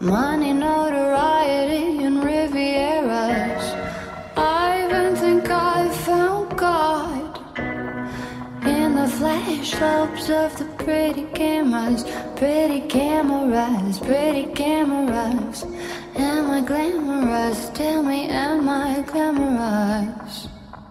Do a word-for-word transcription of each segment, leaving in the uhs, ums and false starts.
Money, notoriety, and Rivieras. I even think I found God in the flash slopes of the pretty cameras. Pretty cameras, pretty cameras. Am I glamorous? Tell me, am I glamorous?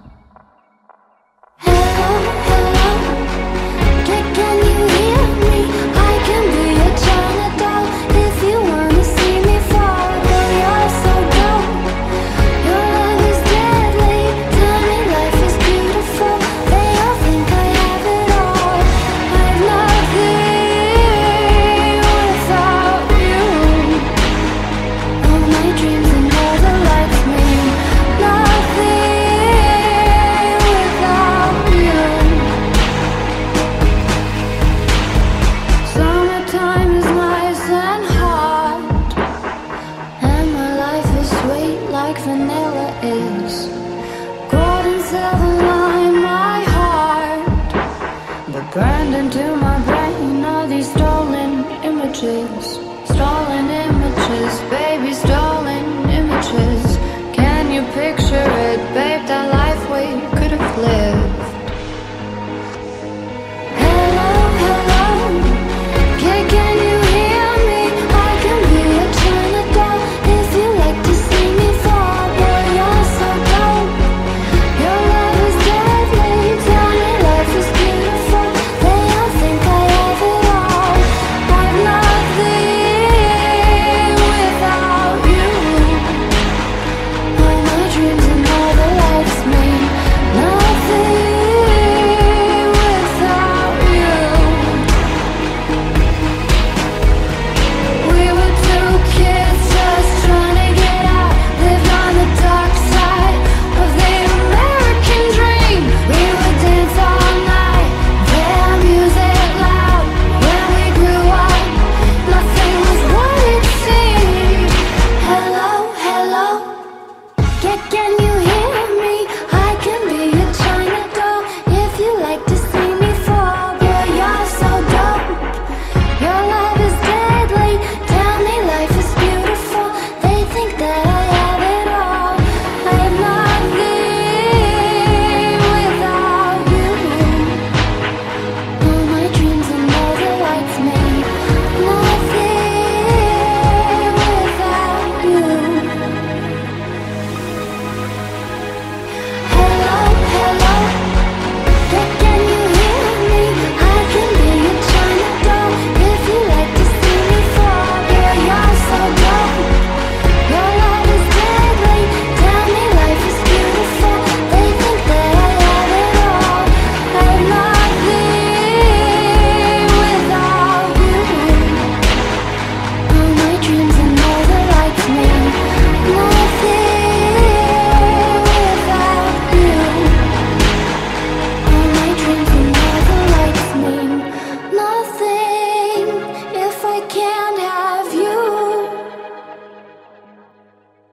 Hello, hello, can can you hear me? I can be a China doll if you wanna see me fall. Girl, you're so dope, your love is deadly. Tell me life is beautiful, they all think I have it all. I've nothing without you. All my dreams and all the lights mean nothing without you. Summertime is nice and hot, and my life is sweet like vanilla is. Gold and silver line my heart, but burned into my brain all these stolen images.